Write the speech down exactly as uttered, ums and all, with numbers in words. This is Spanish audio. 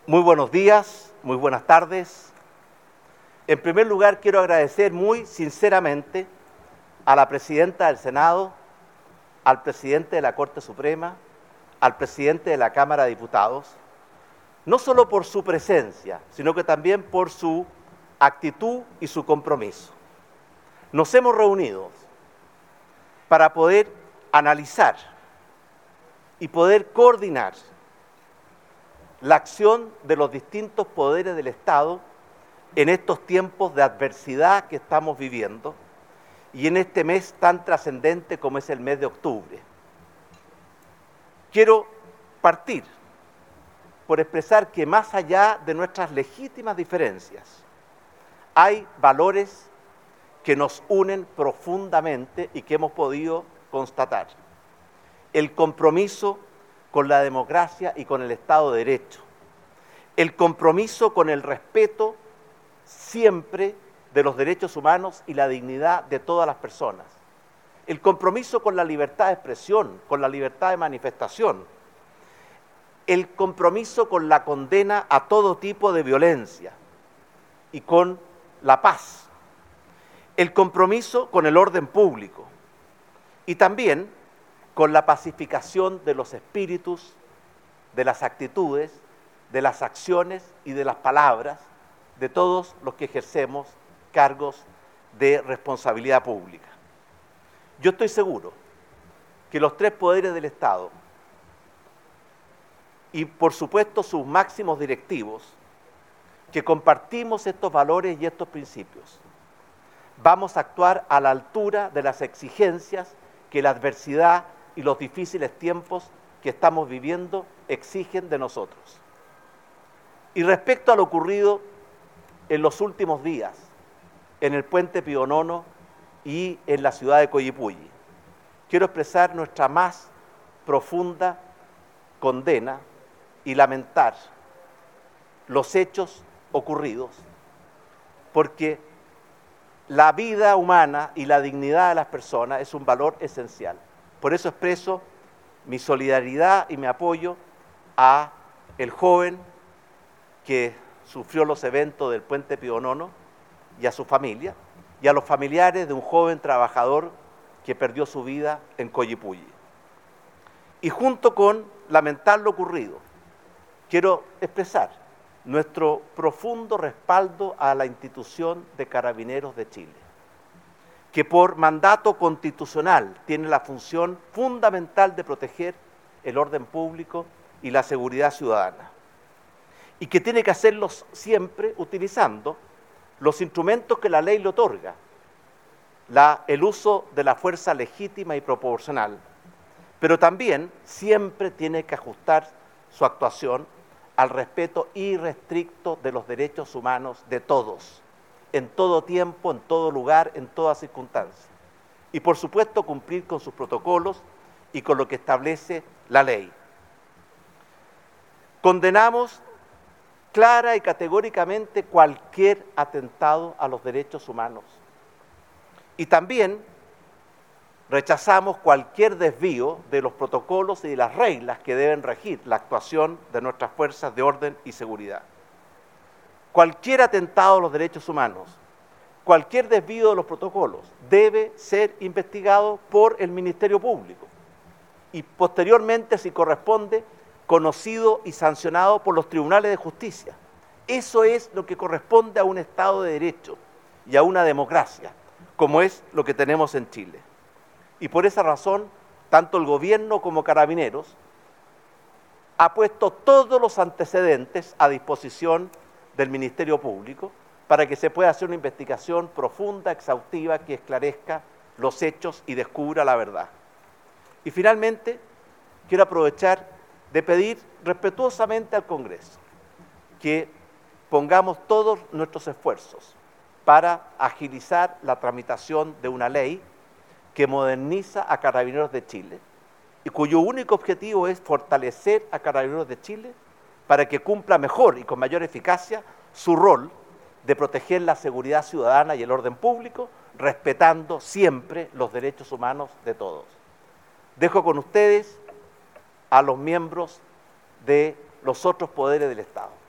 Muy buenos días, muy buenas tardes. En primer lugar, quiero agradecer muy sinceramente a la presidenta del Senado, al presidente de la Corte Suprema, al presidente de la Cámara de Diputados, no solo por su presencia, sino que también por su actitud y su compromiso. Nos hemos reunido para poder analizar y poder coordinar la acción de los distintos poderes del Estado en estos tiempos de adversidad que estamos viviendo y en este mes tan trascendente como es el mes de octubre. Quiero partir por expresar que más allá de nuestras legítimas diferencias, hay valores que nos unen profundamente y que hemos podido constatar. El compromiso con la democracia y con el Estado de Derecho. El compromiso con el respeto siempre de los derechos humanos y la dignidad de todas las personas. El compromiso con la libertad de expresión, con la libertad de manifestación. El compromiso con la condena a todo tipo de violencia y con la paz. El compromiso con el orden público y también con la pacificación de los espíritus, de las actitudes, de las acciones y de las palabras de todos los que ejercemos cargos de responsabilidad pública. Yo estoy seguro que los tres poderes del Estado y por supuesto sus máximos directivos, que compartimos estos valores y estos principios, vamos a actuar a la altura de las exigencias que la adversidad y los difíciles tiempos que estamos viviendo exigen de nosotros. Y respecto a lo ocurrido en los últimos días, en el puente Pío Nono y en la ciudad de Coyipulli, quiero expresar nuestra más profunda condena y lamentar los hechos ocurridos, porque la vida humana y la dignidad de las personas es un valor esencial. Por eso expreso mi solidaridad y mi apoyo a el joven que sufrió los eventos del puente Pío Nono y a su familia, y a los familiares de un joven trabajador que perdió su vida en Coyipulli. Y junto con lamentar lo ocurrido, quiero expresar nuestro profundo respaldo a la institución de Carabineros de Chile, que por mandato constitucional tiene la función fundamental de proteger el orden público y la seguridad ciudadana, y que tiene que hacerlo siempre utilizando los instrumentos que la ley le otorga, la, el uso de la fuerza legítima y proporcional, pero también siempre tiene que ajustar su actuación al respeto irrestricto de los derechos humanos de todos, en todo tiempo, en todo lugar, en toda circunstancia. Y por supuesto cumplir con sus protocolos y con lo que establece la ley. Condenamos clara y categóricamente cualquier atentado a los derechos humanos. Y también rechazamos cualquier desvío de los protocolos y de las reglas que deben regir la actuación de nuestras fuerzas de orden y seguridad. Cualquier atentado a los derechos humanos, cualquier desvío de los protocolos debe ser investigado por el Ministerio Público y posteriormente, si corresponde, conocido y sancionado por los tribunales de justicia. Eso es lo que corresponde a un Estado de Derecho y a una democracia, como es lo que tenemos en Chile. Y por esa razón, tanto el gobierno como Carabineros ha puesto todos los antecedentes a disposición del Ministerio Público para que se pueda hacer una investigación profunda, exhaustiva, que esclarezca los hechos y descubra la verdad. Y finalmente, quiero aprovechar de pedir respetuosamente al Congreso que pongamos todos nuestros esfuerzos para agilizar la tramitación de una ley que moderniza a Carabineros de Chile y cuyo único objetivo es fortalecer a Carabineros de Chile para que cumpla mejor y con mayor eficacia su rol de proteger la seguridad ciudadana y el orden público, respetando siempre los derechos humanos de todos. Dejo con ustedes a los miembros de los otros poderes del Estado.